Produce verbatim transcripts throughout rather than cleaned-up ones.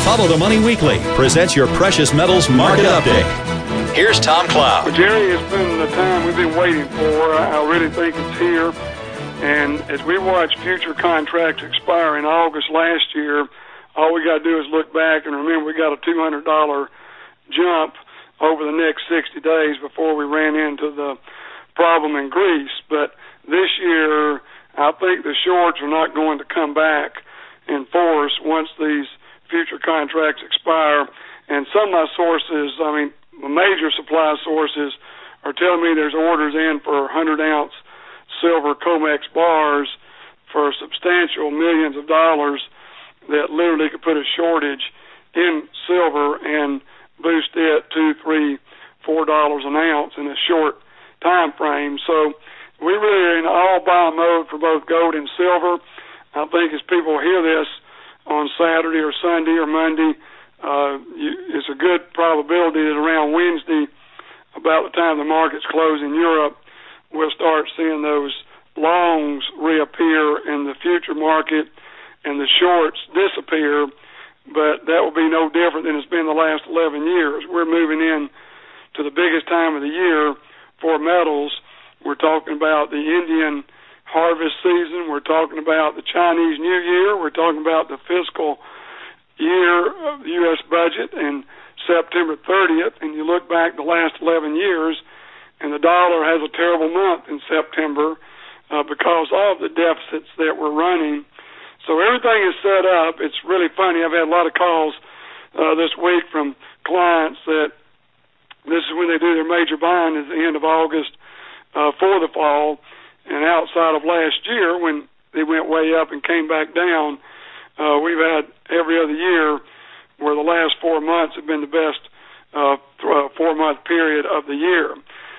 Follow the Money Weekly presents your precious metals market update. Here's Tom Cloud. Well, Jerry, it's been the time we've been waiting for. I really think it's here. And as we watch future contracts expire in August last year, all we got to do is look back and remember we got a two hundred dollars jump over the next sixty days before we ran into the problem in Greece. But this year, I think the shorts are not going to come back in force once these future contracts expire. And some of my sources, I mean, the major supply sources are telling me there's orders in for one hundred ounce silver COMEX bars for substantial millions of dollars that literally could put a shortage in silver and boost it two, three, four dollars an ounce in a short time frame. So we really are in all buy mode for both gold and silver. I think as people hear this on Saturday or Sunday or Monday, uh, you, it's a good probability that around Wednesday, about the time the markets close in Europe, we'll start seeing those longs reappear in the future market and the shorts disappear. But that will be no different than it's been the last eleven years. We're moving in to the biggest time of the year for metals. We're talking about the Indian harvest season. We're talking about the Chinese New Year. We're talking about the fiscal year of the U S budget and September thirtieth. And you look back the last eleven years, and the dollar has a terrible month in September uh, because of the deficits that we're running. So everything is set up. It's really funny. I've had a lot of calls uh, this week from clients that this is when they do their major buying at the end of August uh, for the fall. And outside of last year, when they went way up and came back down, uh, we've had every other year where the last four months have been the best uh, th- four-month period of the year.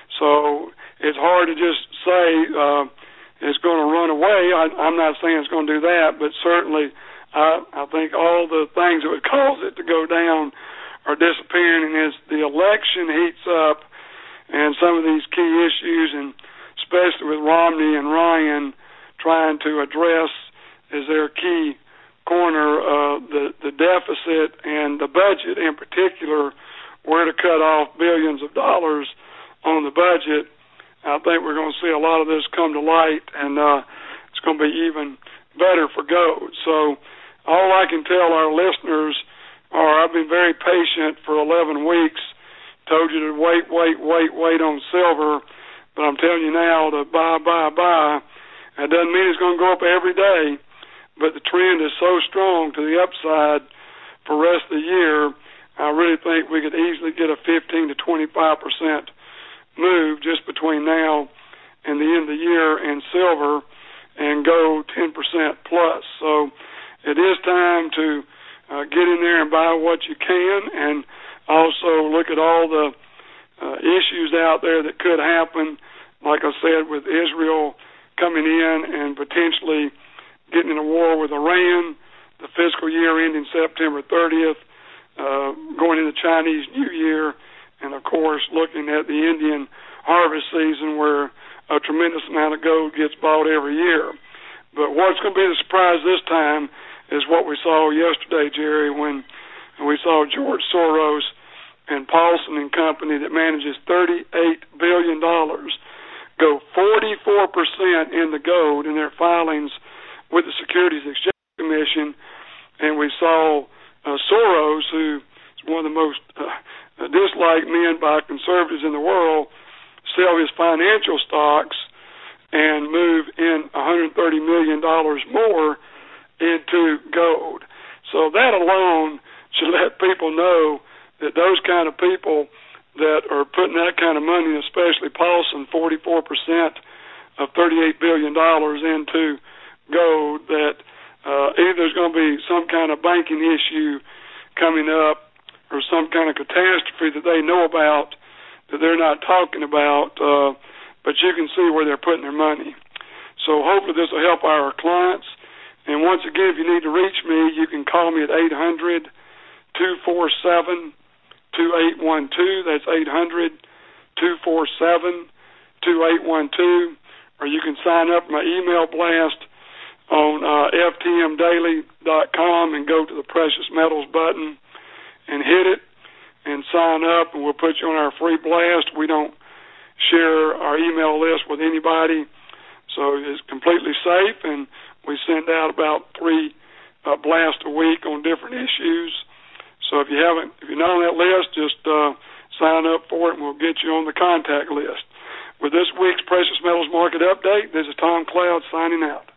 So it's hard to just say uh, it's going to run away. I, I'm not saying it's going to do that, but certainly I, I think all the things that would cause it to go down are disappearing. And as the election heats up and some of these key issues, and especially with Romney and Ryan trying to address as their key corner uh, the, the deficit and the budget in particular, where to cut off billions of dollars on the budget, I think we're going to see a lot of this come to light, and uh, it's going to be even better for gold. So all I can tell our listeners are I've been very patient for eleven weeks, told you to wait, wait, wait, wait on silver, but I'm telling you now to buy, buy, buy. That doesn't mean it's going to go up every day, but the trend is so strong to the upside for the rest of the year, I really think we could easily get a fifteen to twenty-five percent move just between now and the end of the year in silver and go ten percent plus. So it is time to uh, get in there and buy what you can, and also look at all the uh, issues out there that could happen, like I said, with Israel coming in and potentially getting in a war with Iran, the fiscal year ending September thirtieth, uh, going into Chinese New Year, and, of course, looking at the Indian harvest season where a tremendous amount of gold gets bought every year. But what's going to be the surprise this time is what we saw yesterday, Jerry, when we saw George Soros and Paulson and Company that manages thirty-eight billion dollars go forty-four percent in the gold in their filings with the Securities and Exchange Commission. And we saw uh, Soros, who is one of the most uh, disliked men by conservatives in the world, sell his financial stocks and move in one hundred thirty million dollars more into gold. So that alone should let people know that those kind of people that are putting that kind of money, especially Paulson, forty-four percent of thirty-eight billion dollars into gold, that uh, either there's going to be some kind of banking issue coming up or some kind of catastrophe that they know about that they're not talking about, uh, but you can see where they're putting their money. So hopefully this will help our clients. And once again, if you need to reach me, you can call me at eight hundred, two four seven, two eight one two. That's eight hundred, two four seven, two eight one two. Or you can sign up for my email blast on uh, F T M daily dot com and go to the Precious Metals button and hit it and sign up, and we'll put you on our free blast. We don't share our email list with anybody, so it's completely safe, and we send out about three uh, blasts a week on different issues. So if you haven't, if you're not on that list, just uh, sign up for it, and we'll get you on the contact list. With this week's Precious Metals Market Update, this is Tom Cloud signing out.